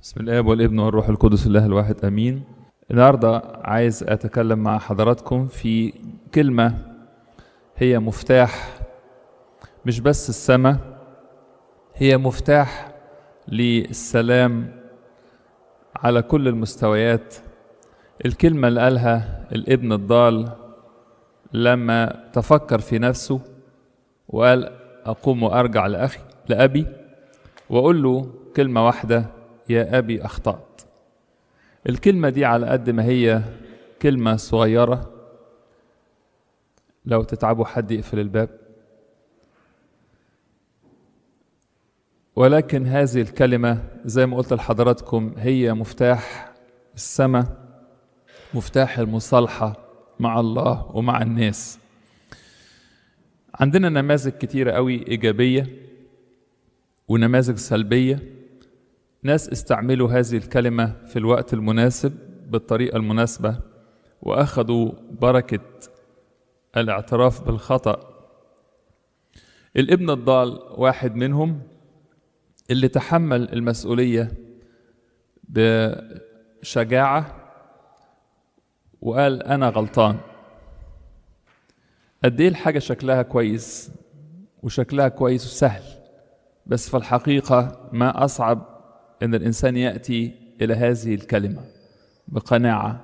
بسم الله والابن والروح القدس الله الواحد امين. النهارده عايز اتكلم مع حضراتكم في كلمة هي مفتاح، مش بس السماء، هي مفتاح للسلام على كل المستويات. الكلمة اللي قالها الابن الضال لما تفكر في نفسه وقال أقوم وأرجع لأبي وأقول له كلمة واحدة: يا أبي أخطأت. الكلمة دي على قد ما هي كلمة صغيرة، لو تتعبوا حد يقفل الباب، ولكن هذه الكلمة زي ما قلت لحضراتكم هي مفتاح السماء، مفتاح المصالحة مع الله ومع الناس. عندنا نماذج كتيرة قوي إيجابية ونماذج سلبية، ناس استعملوا هذه الكلمة في الوقت المناسب بالطريقة المناسبة وأخذوا بركة الاعتراف بالخطأ. الابن الضال واحد منهم اللي تحمل المسؤولية بشجاعة وقال أنا غلطان. قد إيه الحاجة شكلها كويس وشكلها كويس وسهل، بس في الحقيقة ما أصعب إن الإنسان يأتي إلى هذه الكلمة بقناعة.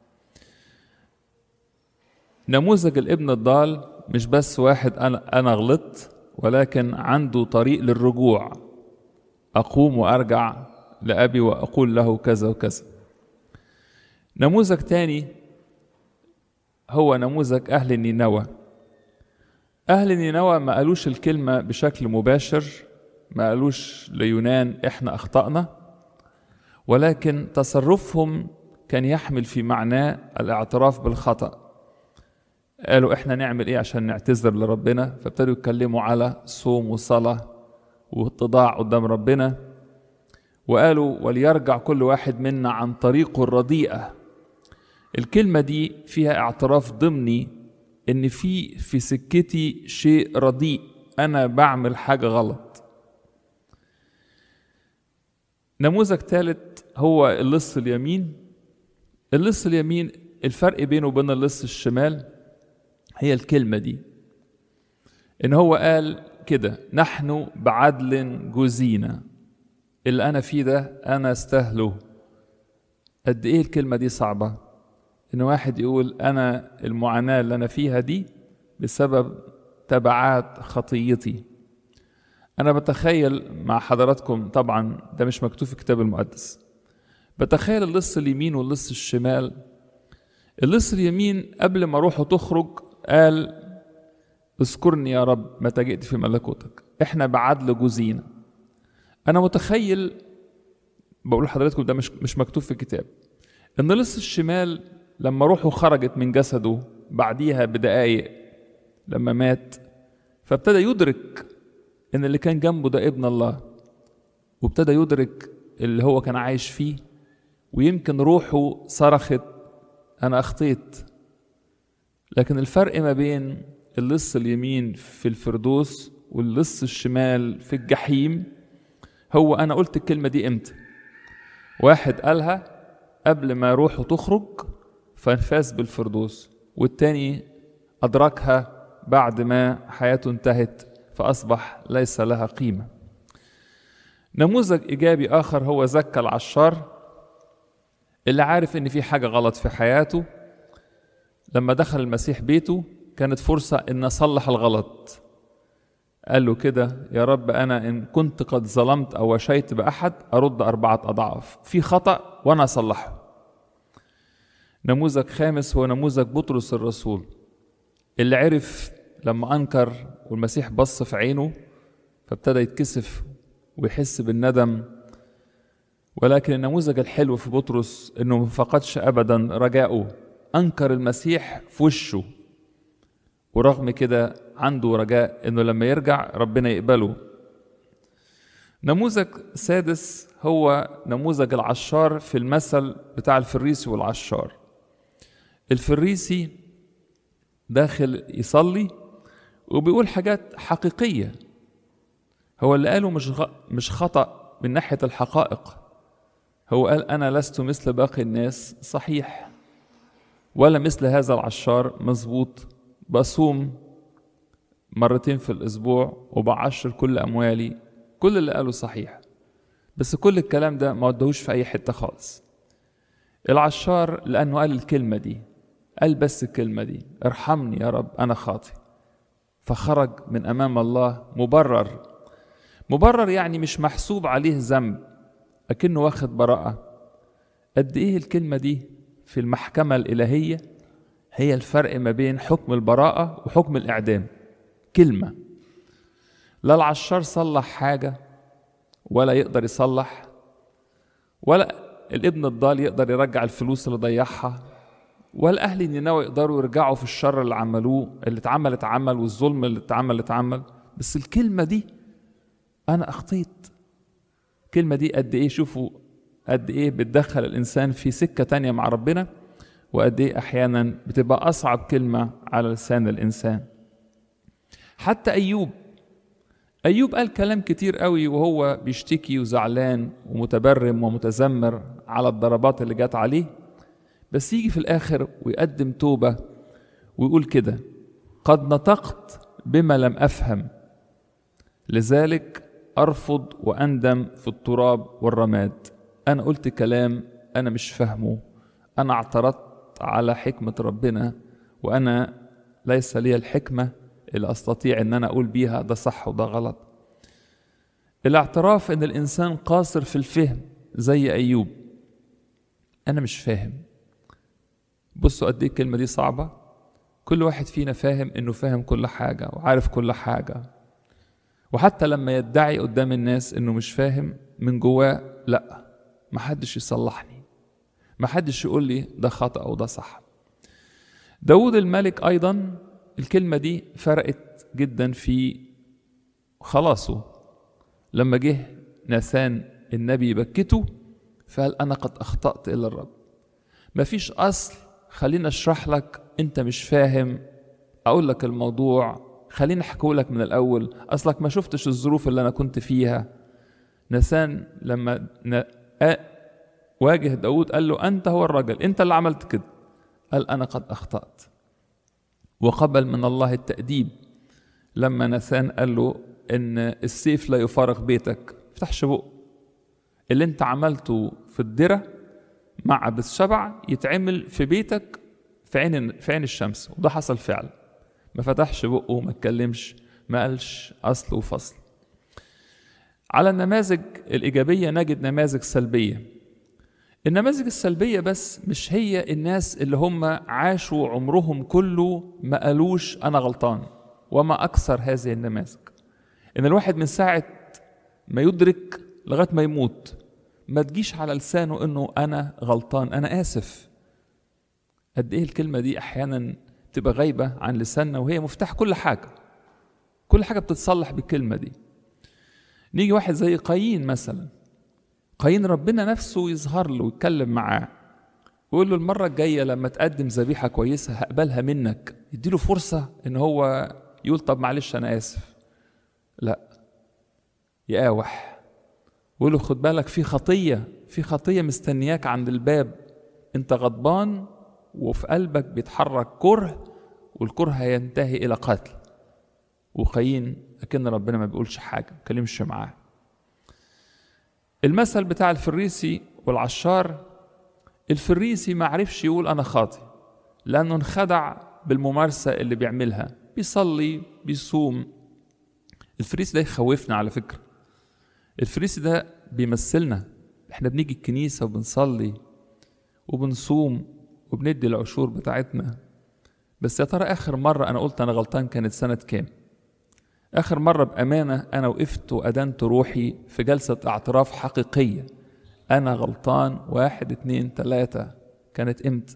نموذج الابن الضال مش بس واحد أنا غلطت، ولكن عنده طريق للرجوع: أقوم وأرجع لأبي وأقول له كذا وكذا. نموذج تاني هو نموذج أهل نينوى. أهل نينوى ما قالوش الكلمة بشكل مباشر، ما قالوش ليونان إحنا أخطأنا، ولكن تصرفهم كان يحمل في معناه الاعتراف بالخطأ. قالوا إحنا نعمل إيه عشان نعتذر لربنا، فابتدوا يتكلموا على صوم وصلاة واتضاع قدام ربنا، وقالوا وليرجع كل واحد منا عن طريقه الرديئة. الكلمة دي فيها اعتراف ضمني إن في سكتي شيء رديء، أنا بعمل حاجة غلط. نموذج ثالث هو اللص اليمين. اللص اليمين الفرق بينه وبين اللص الشمال هي الكلمة دي، إن هو قال كده: نحن بعدل جزينا، اللي أنا فيه ده أنا استاهله. قد إيه الكلمة دي صعبة، إن واحد يقول أنا المعاناة اللي أنا فيها دي بسبب تبعات خطيتي. أنا بتخيل مع حضراتكم، طبعا ده مش مكتوب في الكتاب المقدس، بتخيل اللص اليمين واللص الشمال. اللص اليمين قبل ما روحه تخرج قال: اذكرني يا رب متى جئت في ملكوتك، احنا بعدل جزينا. أنا متخيل، بقول لحضراتكم ده مش مكتوب في الكتاب، إن اللص الشمال لما روحه خرجت من جسده بعديها بدقايق لما مات، فابتدى يدرك إن اللي كان جنبه ده ابن الله، وابتدى يدرك اللي هو كان عايش فيه، ويمكن روحه صرخت أنا أخطيت. لكن الفرق ما بين اللص اليمين في الفردوس واللص الشمال في الجحيم هو أنا قلت الكلمة دي إمتى. واحد قالها قبل ما روحه تخرج فانفاس بالفردوس، والتاني أدركها بعد ما حياته انتهت فأصبح ليس لها قيمة. نموذج إيجابي آخر هو زكا العشار، اللي عارف إن في حاجة غلط في حياته. لما دخل المسيح بيته كانت فرصة إن أصلح الغلط. قال له كده: يا رب أنا إن كنت قد ظلمت أو وشيت بأحد أرد 4 أضعاف، في خطأ وأنا أصلحه. نموذج خامس هو نموذج بطرس الرسول، اللي عرف لما أنكر والمسيح بص في عينه فابتدى يتكسف ويحس بالندم. ولكن النموذج الحلو في بطرس إنه ما فقدش أبدا رجاؤه، أنكر المسيح في وشه، ورغم كده عنده رجاء إنه لما يرجع ربنا يقبله. نموذج سادس هو نموذج العشار في المثل بتاع الفريسي والعشار. الفريسي داخل يصلي وبيقول حاجات حقيقية، هو اللي قاله مش خطأ من ناحية الحقائق، هو قال أنا لست مثل باقي الناس، صحيح، ولا مثل هذا العشار، مظبوط، بصوم مرتين في الأسبوع وبعشر كل أموالي، كل اللي قاله صحيح، بس كل الكلام ده ما ودهوش في أي حتة خالص. العشار لأنه قال الكلمة دي، قال بس الكلمة دي، ارحمني يا رب أنا خاطئ، فخرج من أمام الله مبرر. مبرر يعني مش محسوب عليه ذنب، أكنه واخد براءة. قد إيه الكلمة دي في المحكمة الإلهية هي الفرق ما بين حكم البراءة وحكم الإعدام. كلمة. لا العشار صلح حاجة ولا يقدر يصلح، ولا الابن الضال يقدر يرجع الفلوس اللي ضيعها، ولا أهل نينوى يقدروا يرجعوا في الشر اللي عملوه، اللي اتعمل والظلم اللي اتعمل. بس الكلمة دي أنا أخطيت. الكلمة دي قد إيه، شوفوا قد إيه بتدخل الإنسان في سكة تانية مع ربنا، وقد إيه أحيانا بتبقى أصعب كلمة على لسان الإنسان. حتى أيوب قال كلام كتير قوي وهو بيشتكي وزعلان ومتبرم ومتذمر على الضربات اللي جات عليه، بس يجي في الآخر ويقدم توبة ويقول كده: قد نطقت بما لم أفهم، لذلك أرفض وأندم في التراب والرماد. أنا قلت كلام أنا مش فاهمه، أنا اعترضت على حكمة ربنا، وأنا ليس لي الحكمة اللي أستطيع أن أنا أقول بيها ده صح وده غلط. الاعتراف أن الإنسان قاصر في الفهم زي أيوب، أنا مش فاهم. بصوا قد إيه الكلمة دي صعبة. كل واحد فينا فاهم أنه فاهم كل حاجة وعارف كل حاجة، وحتى لما يدعي قدام الناس أنه مش فاهم، من جواه لا، محدش يصلحني، محدش يقول لي ده خطأ أو ده صح. داود الملك أيضا الكلمة دي فرقت جدا في خلاصه. لما جه ناثان النبي يبكته فقال أنا قد أخطأت إلى الرب. مفيش أصل خلينا أشرح لك، أنت مش فاهم، أقول لك الموضوع، خليني أحكي لك من الأول، أصلك ما شفتش الظروف اللي أنا كنت فيها. ناثان لما واجه داود قال له أنت هو الرجل، أنت اللي عملت كده. قال أنا قد أخطأت، وقبل من الله التأديب. لما ناثان قال له إن السيف لا يفارق بيتك، افتحش بقه، اللي أنت عملته في الدرة مع بالشبع يتعمل في بيتك في عين الشمس، وده حصل فعلا. ما فتحش بقه، ما اتكلمش، ما قالش أصل وفصل. على النماذج الإيجابية نجد نماذج سلبية. النماذج السلبية بس مش هي الناس اللي هم عاشوا عمرهم كله ما قالوش أنا غلطان، وما أكثر هذه النماذج. إن الواحد من ساعة ما يدرك لغاية ما يموت ما تجيش على لسانه إنه أنا غلطان، أنا آسف. قد إيه الكلمة دي أحيانا تبقى غايبة عن لساننا، وهي مفتاح كل حاجة. كل حاجة بتتصلح بالكلمة دي. نيجي واحد زي قايين مثلا. قايين ربنا نفسه يظهر له ويتكلم معاه ويقول له المرة الجاية لما تقدم ذبيحة كويسة هقبلها منك. يديله فرصة إن هو يقول طب معلش أنا آسف. لا، يقاوح ويقول له خد بالك في خطية مستنياك عند الباب، أنت غضبان وفي قلبك بيتحرك كره، والكره هينتهي إلى قتل. وقايين أكن ربنا ما بيقولش حاجة، ما كلمش معاه. المثل بتاع الفريسي والعشار، الفريسي ما عرفش يقول أنا خاطئ لأنه انخدع بالممارسة اللي بيعملها، بيصلي بيصوم. الفريسي ده يخوفنا على فكرة. الفريسي ده بيمثلنا. احنا بنيجي الكنيسة وبنصلي وبنصوم وبندي العشور بتاعتنا، بس يا ترى آخر مرة أنا قلت أنا غلطان كانت سنة كام؟ آخر مرة بأمانة أنا وقفت وأدنت روحي في جلسة اعتراف حقيقية أنا غلطان 1 2 3 كانت إمتى؟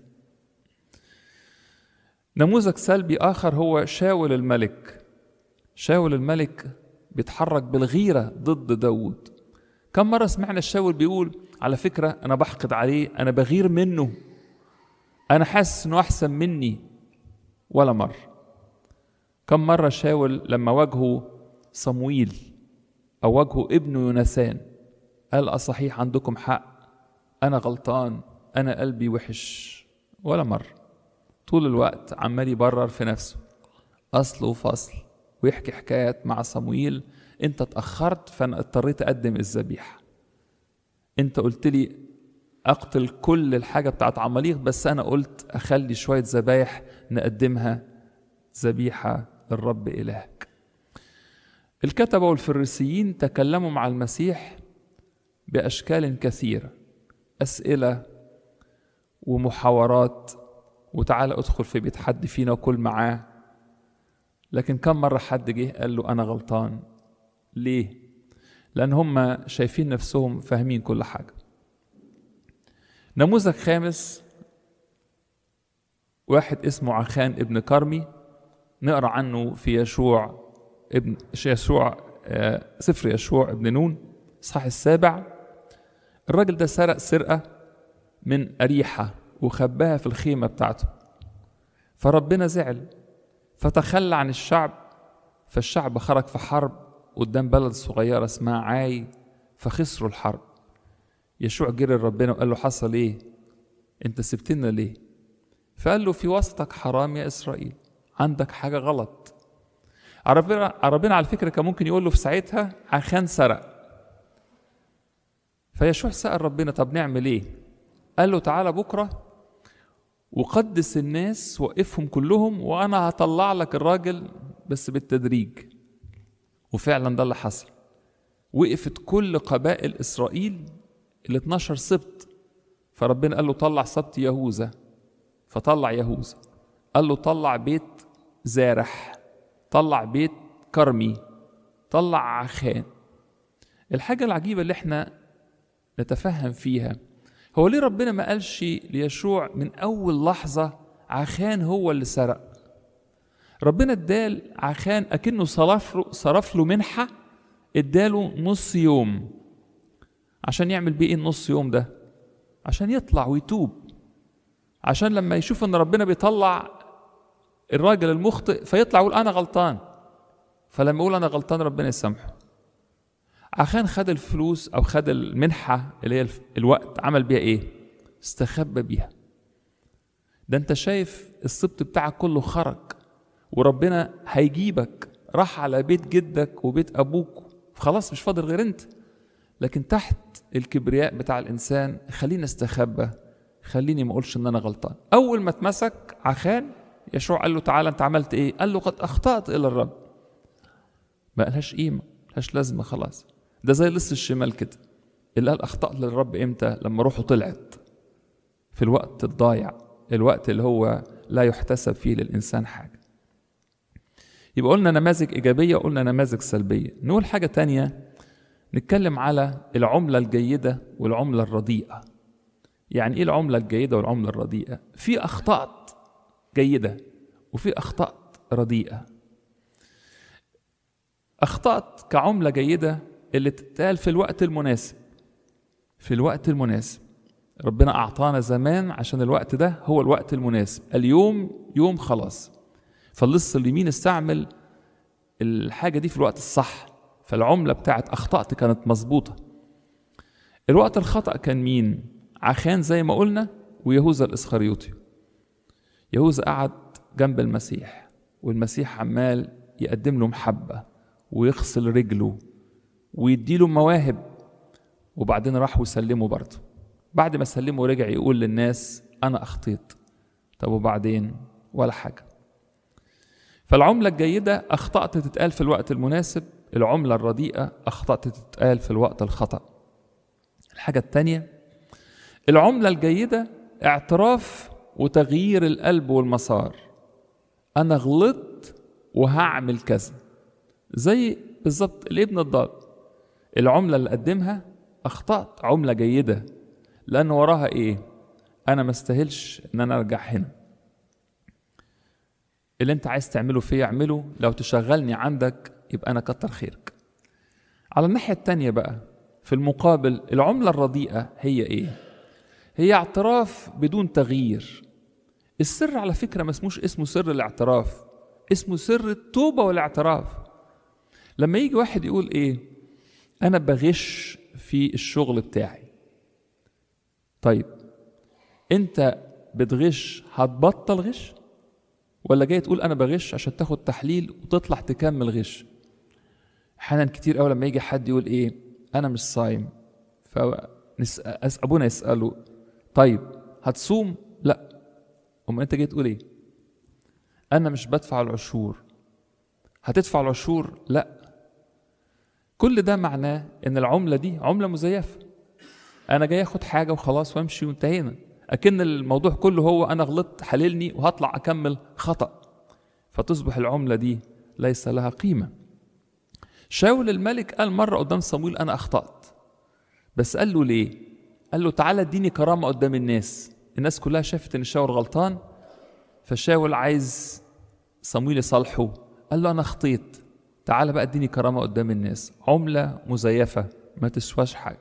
نموذج سلبي آخر هو شاول الملك. شاول الملك بيتحرك بالغيرة ضد داود. كم مرة سمعنا الشاول بيقول على فكرة أنا بحقد عليه، أنا بغير منه، أنا حاسس أنه أحسن مني؟ ولا مرة. كم مرة شاول لما واجهه صمويل أو واجهه ابنه يونسان قال أصحيح عندكم حق، أنا غلطان، أنا قلبي وحش، ولا مرة. طول الوقت عمال يبرر في نفسه أصل وفصل، ويحكي حكايات مع صموئيل: أنت اتأخرت فأنا اضطريت أقدم الذبيحة، أنت قلت لي أقتل كل الحاجة بتاعت عماليق، بس أنا قلت أخلي شوية ذبايح نقدمها ذبيحة للرب إلهك. الكتبة والفريسيين تكلموا مع المسيح بأشكال كثيرة، أسئلة ومحاورات، وتعالى ادخل في بيت حد فينا وكل معاه. لكن كم مرة حد جه قال له أنا غلطان؟ ليه؟ لأن هم شايفين نفسهم فاهمين كل حاجة. نموذج خامس، واحد اسمه عخان ابن كرمي، نقرأ عنه في سفر يشوع ابن نون إصحاح 7. الراجل ده سرق سرقة من أريحة وخباها في الخيمة بتاعته، فربنا زعل فتخلى عن الشعب، فالشعب خرج في حرب قدام بلد صغيرة اسمها عاي، فخسروا الحرب. يشوع جري ربنا وقال له حصل ايه؟ انت سبتنا ليه؟ فقال له في وسطك حرام يا إسرائيل، عندك حاجة غلط. ربنا على فكرة كان ممكن يقول له في ساعتها عخان سرق. فيشوع سأل ربنا طب نعمل ايه؟ قال له تعالى بكرة وقدس الناس، وقفهم كلهم، وأنا هطلع لك الراجل بس بالتدريج. وفعلا ده اللي حصل. وقفت كل قبائل إسرائيل 12 سبط، فربنا قال له طلع سبط يهوذا، فطلع يهوذا. قال له طلع بيت زارح، طلع بيت كرمي، طلع عخان. الحاجة العجيبة اللي احنا نتفهم فيها، هو ليه ربنا ما قالش ليشوع من أول لحظة عخان هو اللي سرق؟ ربنا ادال عخان أكنه صرف له منحة، اداله نص يوم. عشان يعمل بيه ايه النص يوم ده؟ عشان يطلع ويتوب، عشان لما يشوف ان ربنا بيطلع الراجل المخطئ فيطلع يقول انا غلطان، فلما يقول انا غلطان ربنا يسامحه. عخان خد الفلوس او خد المنحة اللي هي الوقت، عمل بيها ايه؟ استخبى بيها. ده انت شايف السبط بتاعك كله خرج وربنا هيجيبك، راح على بيت جدك وبيت ابوك، خلاص مش فاضل غير انت. لكن تحت الكبرياء بتاع الانسان خليني استخبى، خليني ما اقولش ان انا غلطان. اول ما اتمسك عخان، يشوع قال له تعالى انت عملت ايه؟ قال له قد اخطأت الى الرب. ما قالهاش قيمه، ملهاش لازمه خلاص. ده زي لص الشمال كده، اللي قال اخطأت للرب امتى؟ لما روحه طلعت في الوقت الضايع، الوقت اللي هو لا يحتسب فيه للانسان حاجه. يبقى قلنا نماذج ايجابيه وقلنا نماذج سلبيه. نقول حاجه تانية، نتكلم على العمله الجيده والعمله الرديئه. يعني ايه العمله الجيده والعمله الرديئه؟ في اخطاء جيده وفي اخطاء رديئه. اخطاء كعمله جيده اللي تتقال في الوقت المناسب، في الوقت المناسب. ربنا اعطانا زمان عشان الوقت ده هو الوقت المناسب، اليوم يوم خلاص، فاللص اليمين استعمل الحاجه دي في الوقت الصح، فالعمله بتاعت اخطأت كانت مظبوطه. الوقت الخطأ كان مين؟ عخان زي ما قلنا، ويهوذا الإسخريوطي. يهوذا قعد جنب المسيح، والمسيح عمال يقدم له محبة ويغسل رجله ويديله مواهب، وبعدين راح وسلمه برضه. بعد ما سلمه رجع يقول للناس أنا أخطيت. طب وبعدين؟ ولا حاجة. فالعملة الجيدة أخطأت تتقال في الوقت المناسب، العملة الرديئة أخطأت تتقال في الوقت الخطأ. الحاجة التانية، العملة الجيدة اعتراف وتغيير القلب والمسار. أنا غلطت وهعمل كذا، زي بالظبط الابن الضال. العملة اللي قدمها أخطأت، عملة جيدة، لأن وراها إيه؟ أنا ما استاهلش إن أنا أرجع هنا. اللي أنت عايز تعمله فيه اعمله، لو تشغلني عندك يبقى أنا كتر خيرك. على الناحية التانية بقى، في المقابل العملة الرديئة هي إيه؟ هي اعتراف بدون تغيير. السر على فكرة ما اسمه سر الاعتراف، اسمه سر التوبة والاعتراف. لما يجي واحد يقول ايه؟ انا بغش في الشغل بتاعي. طيب انت بتغش هتبطل غش، ولا جاي تقول انا بغش عشان تاخد تحليل وتطلع تكمل غش؟ احيانا كتير قوي لما يجي حد يقول ايه انا مش صايم، ابونا يساله طيب هتصوم؟ لا. امال انت جاي تقول ايه؟ انا مش بدفع العشور، هتدفع العشور؟ لا. كل ده معناه ان العمله دي عمله مزيفه، انا جاي اخد حاجه وخلاص وامشي وانتهينا، اكن الموضوع كله هو انا غلطت حللني وهطلع اكمل خطأ، فتصبح العمله دي ليس لها قيمه. شاول الملك قال مره قدام صمويل انا اخطأت، بس قال له ليه؟ قال له تعالى اديني كرامه قدام الناس كلها شافت ان شاول غلطان، فشاول عايز صمويل يصالحه، قال له انا خطيت، تعالى بقى اديني كرامه قدام الناس. عمله مزيفه ما تسواش حاجه.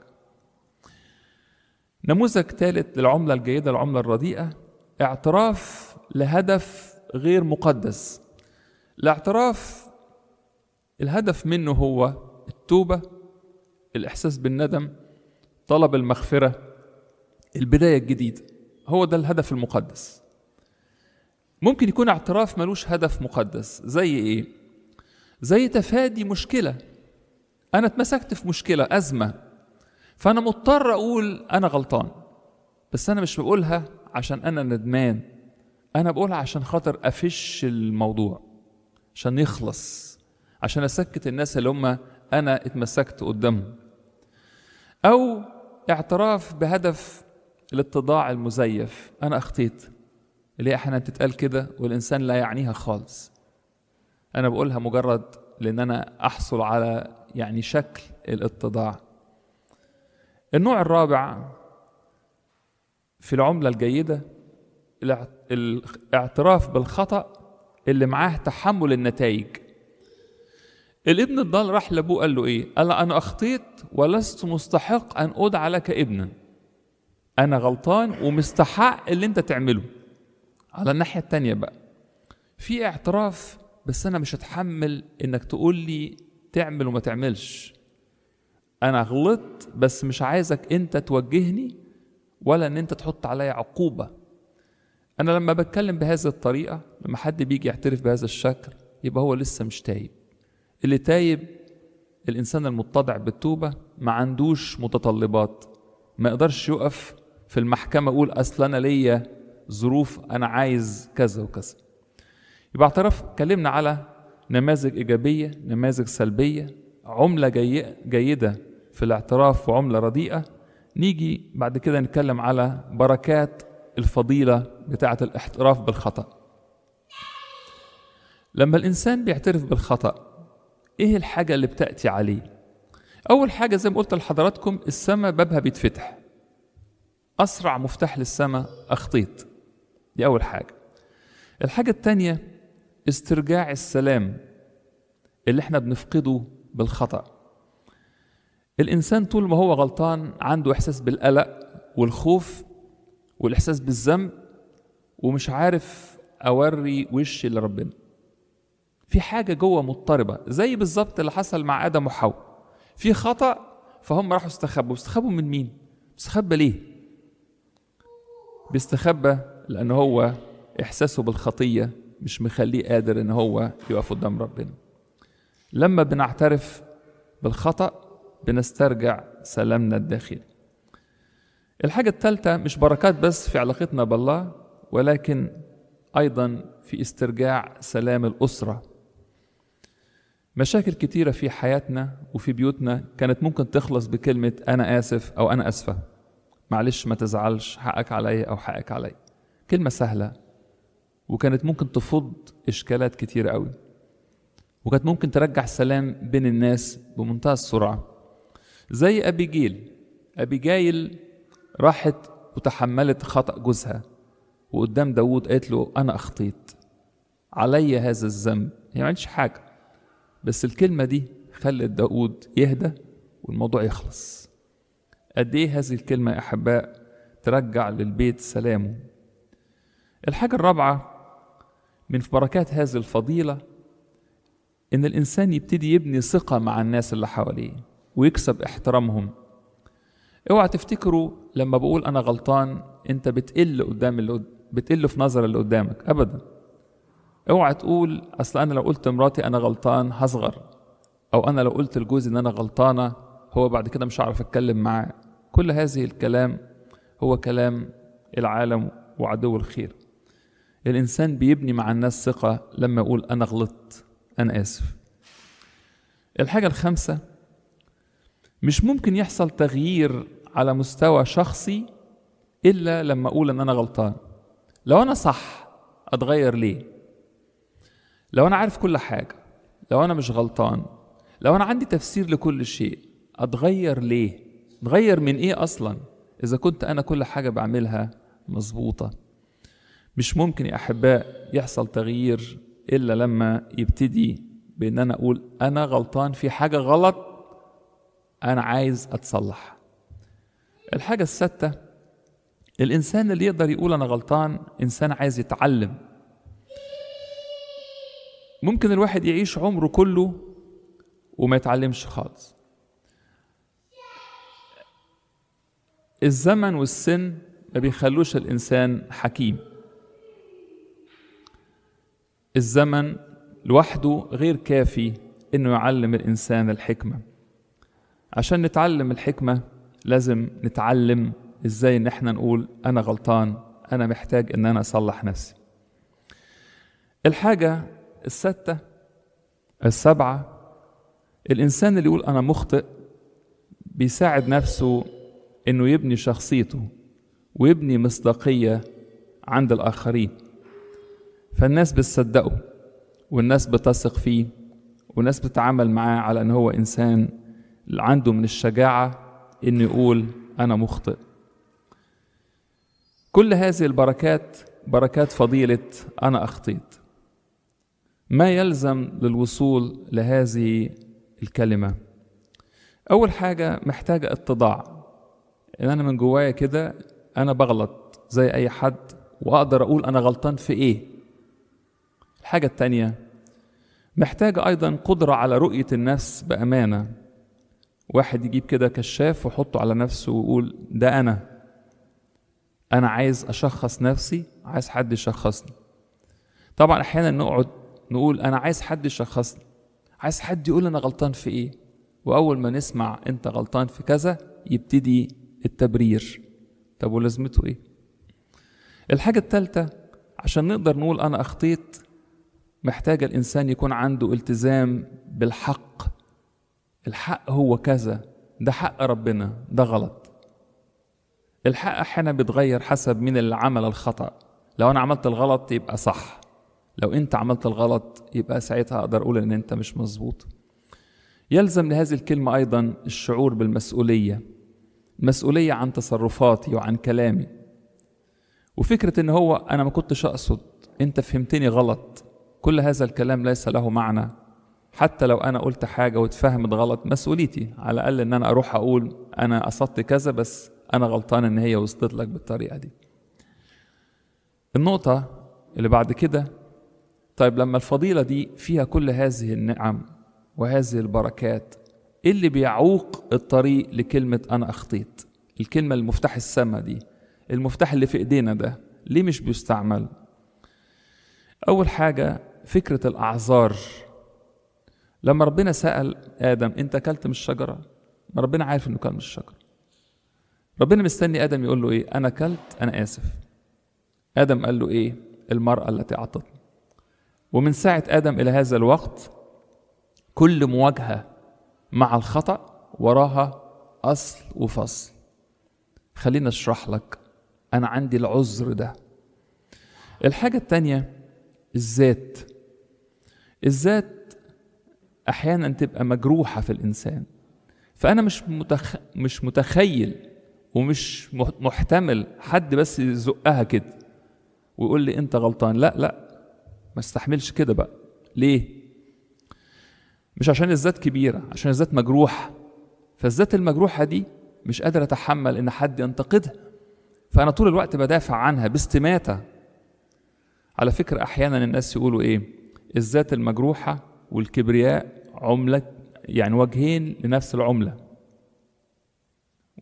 نموذج ثالث للعمله الجيده، العمله الرديئه، اعتراف لهدف غير مقدس. الاعتراف الهدف منه هو التوبه، الاحساس بالندم، طلب المغفره، البدايه الجديده، هو ده الهدف المقدس. ممكن يكون اعتراف ملوش هدف مقدس، زي ايه؟ زي تفادي مشكله، انا اتمسكت في مشكله، ازمه، فانا مضطر اقول انا غلطان، بس انا مش بقولها عشان انا ندمان، انا بقولها عشان خاطر افش الموضوع، عشان يخلص، عشان اسكت الناس اللي هم انا اتمسكت قدامهم. او اعتراف بهدف الاتضاع المزيف، انا اخطيت، اللي احيانا تتقال كده والانسان لا يعنيها خالص، انا بقولها مجرد لان انا احصل على يعني شكل الاتضاع. النوع الرابع في العملة الجيدة الاعتراف بالخطأ اللي معاه تحمل النتائج. الابن الضال راح لابوه قال له ايه؟ قال انا اخطيت ولست مستحق ان ادعى لك ابنا، انا غلطان ومستحق اللي انت تعمله. على الناحية التانية بقى في اعتراف بس انا مش هتحمل انك تقول لي تعمل وما تعملش، انا غلطت بس مش عايزك انت توجهني ولا ان انت تحط عليا عقوبة. انا لما بتكلم بهذه الطريقة، لما حد بيجي يعترف بهذا الشكل، يبقى هو لسه مش تايب. اللي تايب الانسان المتضع بالتوبة، ما عندوش متطلبات، ما يقدرش يقف في المحكمة يقول اصل انا ليا ظروف انا عايز كذا وكذا. يبقى اعتراف، اتكلمنا على نماذج ايجابية، نماذج سلبية، عملة جيدة في الاعتراف وعملة رديئة. نيجي بعد كده نتكلم على بركات الفضيلة بتاعة الاعتراف بالخطأ. لما الإنسان بيعترف بالخطأ، إيه الحاجة اللي بتأتي عليه؟ أول حاجة زي ما قلت لحضراتكم، السماء بابها بيتفتح، أسرع مفتاح للسماء أخطيت، دي أول حاجة. الحاجة التانية استرجاع السلام اللي احنا بنفقده بالخطأ. الإنسان طول ما هو غلطان عنده إحساس بالقلق والخوف والإحساس بالذنب، ومش عارف أوري وشي لربنا، في حاجة جوه مضطربة، زي بالظبط اللي حصل مع آدم وحواء، في خطأ فهم راحوا استخبوا من مين؟ استخبى ليه؟ بيستخبى لأن هو إحساسه بالخطية مش مخليه قادر إن هو يقف قدام ربنا. لما بنعترف بالخطأ بنسترجع سلامنا الداخلي. الحاجة الثالثة مش بركات بس في علاقتنا بالله، ولكن أيضا في استرجاع سلام الأسرة. مشاكل كتيرة في حياتنا وفي بيوتنا كانت ممكن تخلص بكلمة أنا آسف أو أنا أسفة، معلش ما تزعلش، حقك علي أو حقك علي، كلمة سهلة وكانت ممكن تفض إشكالات كتيرة قوي، وكانت ممكن ترجع السلام بين الناس بمنتهى السرعة. زي أبيجايل راحت وتحملت خطأ جوزها، وقدام داود قالت له أنا أخطيت، علي هذا الذنب، هي ما عملتش حاجة، بس الكلمة دي خلت داود يهدى والموضوع يخلص. قد إيه هذه الكلمة يا أحباء ترجع للبيت سلامه. الحاجة الرابعة من بركات هذه الفضيلة إن الإنسان يبتدي يبني ثقة مع الناس اللي حواليه ويكسب احترامهم. اوعى تفتكروا لما بقول انا غلطان انت بتقل بتقل في نظر اللي قدامك ابدا. اوعى تقول اصل انا لو قلت مراتي انا غلطان هصغر، او انا لو قلت لجوزي ان انا غلطانه هو بعد كده مش هعرف اتكلم معاه. كل هذه الكلام هو كلام العالم وعدو الخير. الانسان بيبني مع الناس ثقه لما يقول انا غلطت، انا اسف. الحاجه الخامسه، مش ممكن يحصل تغيير على مستوى شخصي الا لما اقول ان انا غلطان. لو انا صح اتغير ليه؟ لو انا عارف كل حاجه، لو انا مش غلطان، لو انا عندي تفسير لكل شيء، اتغير ليه؟ اتغير من ايه اصلا اذا كنت انا كل حاجه بعملها مظبوطه؟ مش ممكن يا احباء يحصل تغيير الا لما يبتدي بان انا اقول انا غلطان في حاجه غلط، انا عايز اتصلح. الحاجه السادسه، الانسان اللي يقدر يقول انا غلطان انسان عايز يتعلم. ممكن الواحد يعيش عمره كله وما يتعلمش خالص. الزمن والسن ما بيخلوش الانسان حكيم. الزمن لوحده غير كافي انه يعلم الانسان الحكمه. عشان نتعلم الحكمه لازم نتعلم ازاي ان احنا نقول انا غلطان، انا محتاج ان انا اصلح نفسي. الحاجه السابعه، الانسان اللي يقول انا مخطئ بيساعد نفسه انه يبني شخصيته ويبني مصداقيه عند الاخرين، فالناس بتصدقه والناس بتثق فيه والناس بتتعامل معاه على ان هو انسان عنده من الشجاعه انه يقول انا مخطئ. كل هذه البركات بركات فضيله انا اخطيت. ما يلزم للوصول لهذه الكلمه؟ اول حاجه محتاجه اتضاع، ان انا من جوايا كده انا بغلط زي اي حد واقدر اقول انا غلطان في ايه. الحاجه التانيه محتاجه ايضا قدره على رؤيه النفس بامانه. واحد يجيب كده كشاف ويحطه على نفسه ويقول ده انا عايز اشخص نفسي، عايز حد يشخصني. طبعا احيانا نقعد نقول انا عايز حد يشخصني، عايز حد يقول انا غلطان في ايه، واول ما نسمع انت غلطان في كذا يبتدي التبرير. طب ولازمته ايه؟ الحاجه الثالثه، عشان نقدر نقول انا اخطيت محتاج الانسان يكون عنده التزام بالحق. الحق هو كذا، ده حق ربنا، ده غلط. الحق احيانا بيتغير حسب مين اللي عمل الخطأ. لو انا عملت الغلط يبقى صح، لو انت عملت الغلط يبقى ساعتها اقدر اقول ان انت مش مظبوط. يلزم لهذه الكلمة ايضا الشعور بالمسؤولية، مسؤولية عن تصرفاتي وعن كلامي. وفكرة ان هو انا ما كنتش اقصد، انت فهمتني غلط، كل هذا الكلام ليس له معنى. حتى لو انا قلت حاجة واتفهمت غلط، مسؤوليتي على الاقل ان انا اروح اقول انا قصدت كذا بس انا غلطان ان هي وصلت لك بالطريقة دي. النقطة اللي بعد كده، طيب لما الفضيلة دي فيها كل هذه النعم وهذه البركات، ايه اللي بيعوق الطريق لكلمة انا اخطيت؟ الكلمة المفتاح السما دي، المفتاح اللي في ايدينا ده، ليه مش بيستعمل؟ اول حاجة فكرة الاعذار. لما ربنا سأل ادم انت اكلت من الشجرة، ما ربنا عارف انه كل من الشجرة. ربنا مستني ادم يقول له ايه؟ انا اكلت، انا اسف. ادم قال له ايه؟ المرأة التي اعطتني. ومن ساعة ادم الى هذا الوقت كل مواجهة مع الخطأ وراها اصل وفصل. خلينا اشرح لك، انا عندي العذر ده. الحاجة التانية الذات. الذات احيانا تبقى مجروحة في الانسان، فانا مش متخيل ومش محتمل حد بس يزقها كده ويقول لي انت غلطان. لا ما استحملش كده بقى. ليه؟ مش عشان الذات كبيرة، عشان الذات مجروحة. فالذات المجروحة دي مش قادر اتحمل ان حد ينتقدها، فانا طول الوقت بدافع عنها باستماتة. على فكرة احيانا الناس يقولوا ايه؟ الذات المجروحة والكبرياء عملة، يعني وجهين لنفس العملة.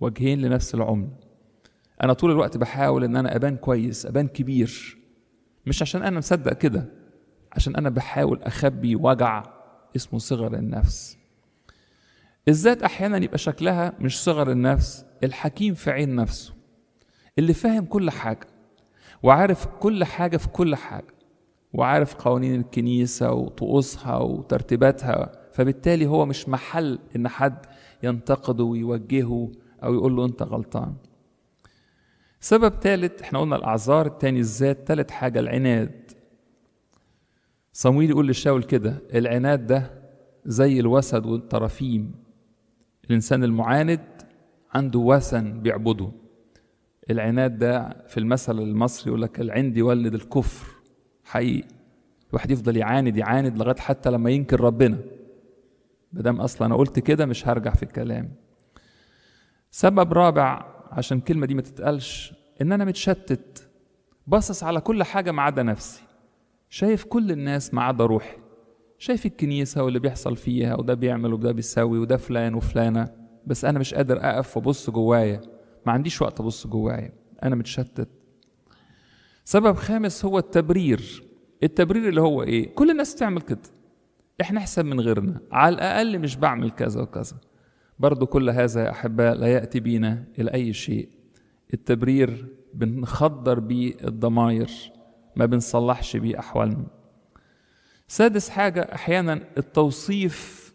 وجهين لنفس العملة. أنا طول الوقت بحاول إن أنا أبان كويس، أبان كبير، مش عشان أنا مصدق كده، عشان أنا بحاول أخبي وجع اسمه صغر النفس. الذات أحيانا يبقى شكلها مش صغر النفس، الحكيم في عين نفسه، اللي فاهم كل حاجة وعارف كل حاجة في كل حاجة، وعارف قوانين الكنيسة وطقوسها وترتيباتها، فبالتالي هو مش محل إن حد ينتقده ويوجهه أو يقول له أنت غلطان. سبب ثالث، احنا قلنا الأعذار، التاني الذات، ثالث حاجة العناد. صمويل يقول لشاول كده: العناد ده زي الوسد والطرافيم. الإنسان المعاند عنده وثن بيعبده. العناد ده في المثل المصري يقول لك العند يولد الكفر. حقيقي الواحد يفضل يعاند لغاية حتى لما ينكر ربنا، بدام أصلا أنا قلت كده مش هرجع في الكلام. سبب رابع عشان الكلمة دي ما تتقالش، إن أنا متشتت، باصص على كل حاجة ما عدا نفسي، شايف كل الناس ما عدا روحي، شايف الكنيسة واللي بيحصل فيها، وده بيعمل وده بيسوي وده فلان وفلانة، بس أنا مش قادر أقف وأبص جوايا، ما عنديش وقت أبص جوايا، أنا متشتت. سبب خامس هو التبرير. التبرير اللي هو إيه؟ كل الناس تعمل كده، إحنا أحسن من غيرنا، على الأقل مش بعمل كذا وكذا. برضو كل هذا يا أحباء لا يأتي بينا إلى أي شيء. التبرير بنخدر بيه الضمائر، ما بنصلحش بيه أحوالنا. سادس حاجة، أحيانا التوصيف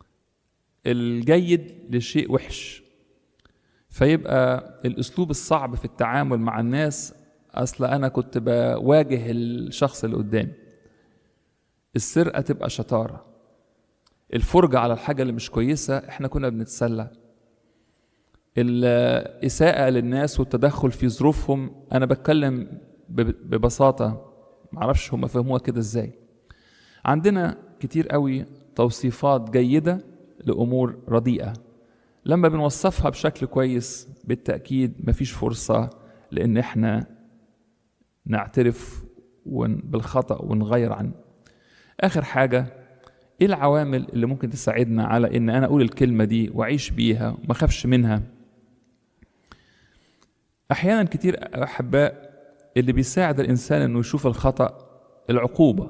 الجيد لشيء وحش، فيبقى الأسلوب الصعب في التعامل مع الناس، أصل أنا كنت بواجه الشخص اللي قدامي. السرقة تبقى شطارة، الفرجة على الحاجة اللي مش كويسة احنا كنا بنتسلى، الإساءة للناس والتدخل في ظروفهم. أنا بتكلم ببساطة، معرفش هم فهموها كده ازاي. عندنا كتير قوي توصيفات جيدة لأمور رديئة، لما بنوصفها بشكل كويس بالتأكيد مفيش فرصة لأن احنا نعترف بالخطأ ونغير عنه. آخر حاجة، ايه العوامل اللي ممكن تساعدنا على ان انا اقول الكلمة دي واعيش بيها وما اخافش منها؟ احيانا كتير احباء اللي بيساعد الانسان انه يشوف الخطأ العقوبة.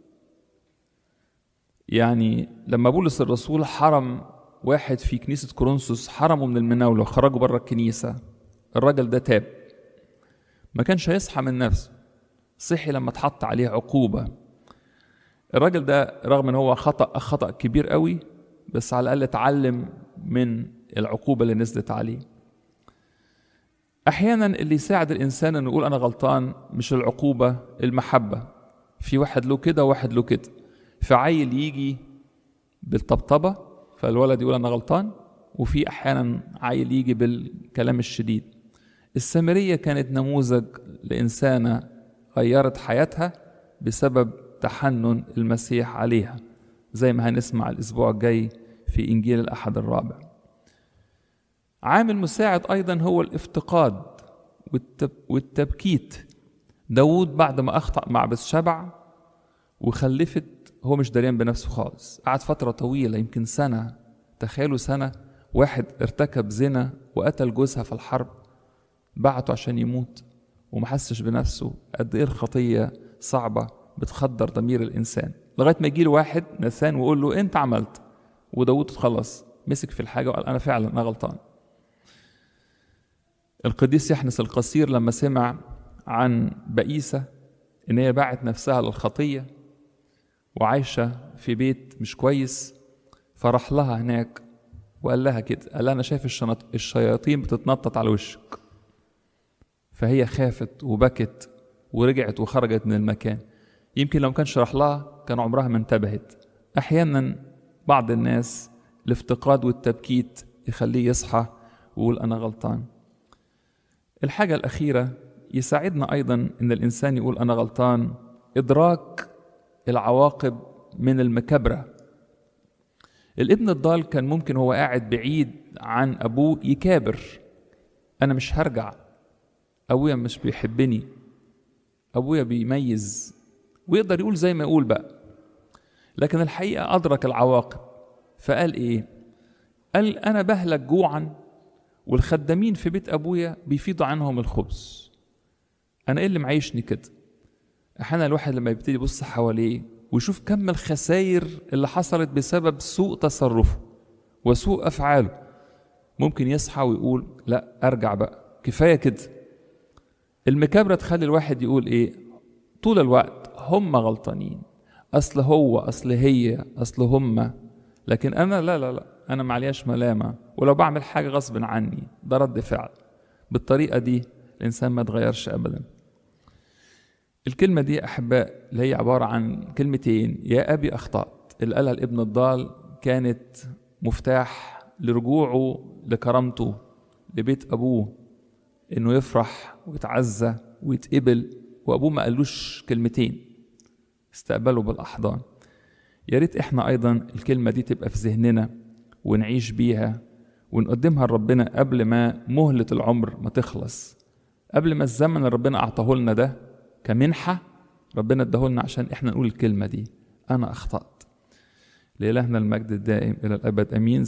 يعني لما بولس الرسول حرم واحد في كنيسة كورنثوس، حرمه من المناولة وخرجه بره الكنيسة، الراجل ده تاب، ما كانش هيصحى من نفسه، صحي لما اتحط عليه عقوبة. الراجل ده رغم ان هو خطأ كبير قوي، بس على الأقل اتعلم من العقوبة اللي نزلت عليه. احيانا اللي يساعد الانسان انه يقول انا غلطان مش العقوبة، المحبة. في واحد له كده وواحد له كده، فعيل يجي بالطبطبة فالولد يقول انا غلطان، وفي احيانا عيل يجي بالكلام الشديد. السامرية كانت نموذج لإنسانة غيرت حياتها بسبب تحنن المسيح عليها، زي ما هنسمع الأسبوع الجاي في إنجيل الأحد الرابع. عامل مساعد أيضا هو الافتقاد والتبكيت. داود بعد ما أخطأ مع بثشبع وخلفت، هو مش دريان بنفسه خالص، قعد فترة طويلة يمكن سنة، تخيلوا سنة، واحد ارتكب زنا وقتل جوزها في الحرب، بعته عشان يموت ومحسش بنفسه. قد ايه الخطية صعبة بتخدر ضمير الإنسان، لغاية ما يجيله واحد ناثان ويقول له أنت عملت، وداود خلص مسك في الحاجة وقال أنا فعلا أنا غلطان. القديس يحنس القصير لما سمع عن بئيسة إن هي باعت نفسها للخطية وعايشة في بيت مش كويس، فرح لها هناك وقال لها كده، قال أنا شايف الشياطين بتتنطط على وشك. فهي خافت وبكت ورجعت وخرجت من المكان. يمكن لو كان شرح لها كان عمرها ما انتبهت. أحيانا بعض الناس الافتقاد والتبكيت يخليه يصحى ويقول أنا غلطان. الحاجة الأخيرة يساعدنا أيضا إن الإنسان يقول أنا غلطان، إدراك العواقب من المكابرة. الابن الضال كان ممكن هو قاعد بعيد عن أبوه يكابر، أنا مش هرجع، أبويا مش بيحبني، أبويا بيميز، ويقدر يقول زي ما يقول بقى. لكن الحقيقة أدرك العواقب، فقال إيه؟ قال أنا بهلك جوعا والخدامين في بيت ابويا بيفيضوا عنهم الخبز. انا ايه اللي معيشني كده؟ احيانا الواحد لما يبتدي يبص حواليه ويشوف كم الخسائر اللي حصلت بسبب سوء تصرفه وسوء افعاله، ممكن يصحى ويقول لا ارجع بقى، كفايه كده. المكابره تخلي الواحد يقول ايه طول الوقت؟ هم غلطانين، اصل هو، اصل هي، اصل هم، لكن انا لا لا لا، انا معلياش ملامه، ولو بعمل حاجه غصب عني ده رد فعل. بالطريقه دي الانسان ما اتغيرش ابدا. الكلمه دي احباء اللي هي عباره عن كلمتين، يا ابي اخطات، اللي قالها الابن الضال كانت مفتاح لرجوعه لكرامته لبيت ابوه، انه يفرح ويتعزى ويتقبل، وابوه ما قالوش كلمتين، استقبله بالاحضان. يا ريت احنا ايضا الكلمه دي تبقى في ذهننا ونعيش بيها ونقدمها لربنا قبل ما مهله العمر ما تخلص، قبل ما الزمن اللي ربنا اعطاه لنا ده كمنحه ربنا اداه لنا عشان احنا نقول الكلمه دي، انا اخطات. لإلهنا المجد الدائم الى الابد امين.